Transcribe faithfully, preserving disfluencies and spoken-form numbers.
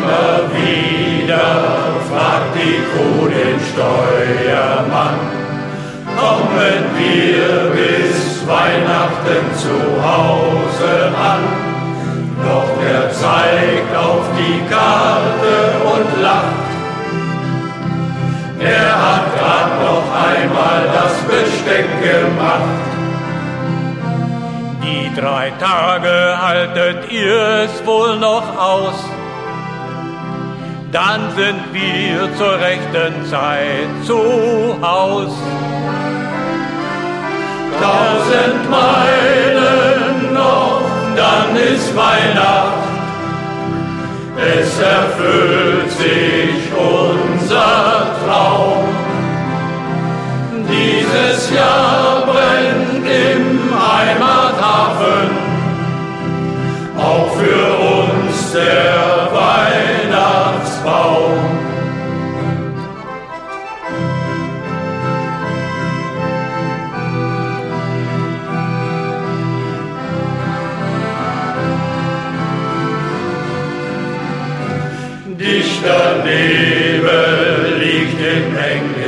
Immer wieder fragt die Kuh den Steuermann, kommen wir bis Weihnachten zu Hause an? Doch er zeigt auf die Karte und lacht. Er hat grad noch einmal das Besteck gemacht. Die drei Tage haltet ihr's wohl noch aus, dann sind wir zur rechten Zeit zu Haus. Tausend Meilen noch, dann ist Weihnacht. Es erfüllt sich unser Traum. Dieses Jahr brennt im Heimathafen auch für uns der Weihnachtsbaum. Dichter Nebel liegt im Engen